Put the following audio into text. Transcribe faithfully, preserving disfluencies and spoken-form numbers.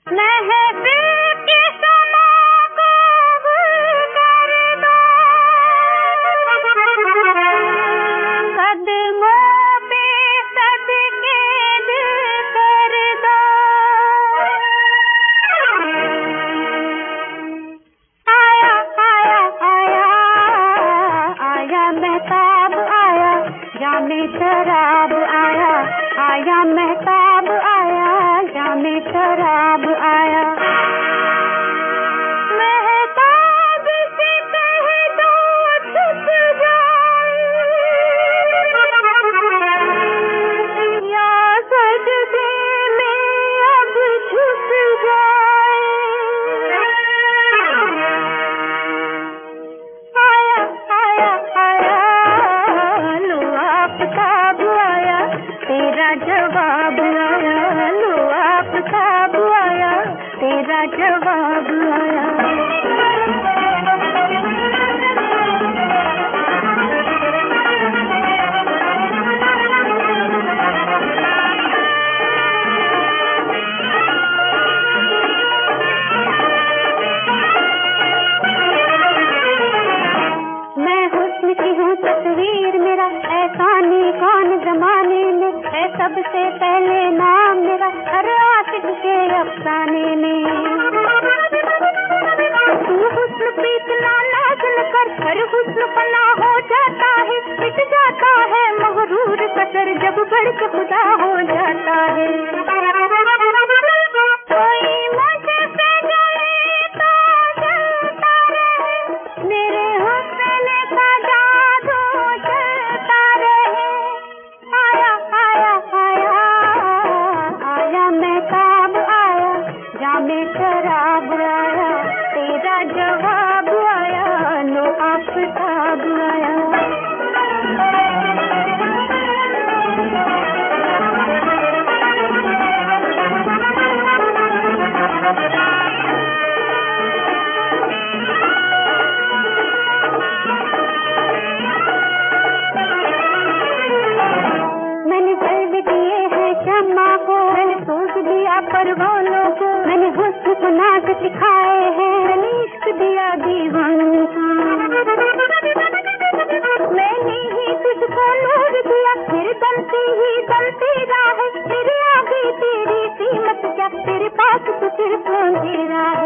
महफिल की समा को गुल कर दो, कदमों पे सदके दिल कर दो। आया आया आया आया महताब आया, जामे शराब आया, आया महताब आया, जामे शराब आया। महताब से कह दो छुप जाए, या सजदे में अब छुप जाए। आया आया आया लो आफताब आया, तेरा जवाब आया। लो आफताब आया, तेरा जवाब आया। मैं हुस्न की हूँ तस्वीर, मेरा एहसानी कौन जमाने में है, सबसे पहले नाम मेरा हर आशिक के अफसाने में। तू हुस्न पे इतना नाज़ न कर, हर हुस्न फना हो जाता है, मिट जाता है मगरूर कसर, जब बढ़ के खुदा हो जाता है। कोई मुझे पे जले तो जलता रहे, मेरे हुस्न का जादू चलता रहे। आया आया आया आया महताब आया, जामे शराब आया, तेरा जवाब आया। लो आफताब आया। मैंने जल्द दिए हैं शम्मा को, मैंने सूझ दिया परवानों को, मैंने हुस्न को नाज सिखाए हैं, मैंने इश्क दिया दीवानों को। मैंने ही तुझको नूर दिया, फिर दम से ही दम तेरा है, तेरे आगे तेरी कीमत क्या, तेरे पास तो सिर्फ अंधेरा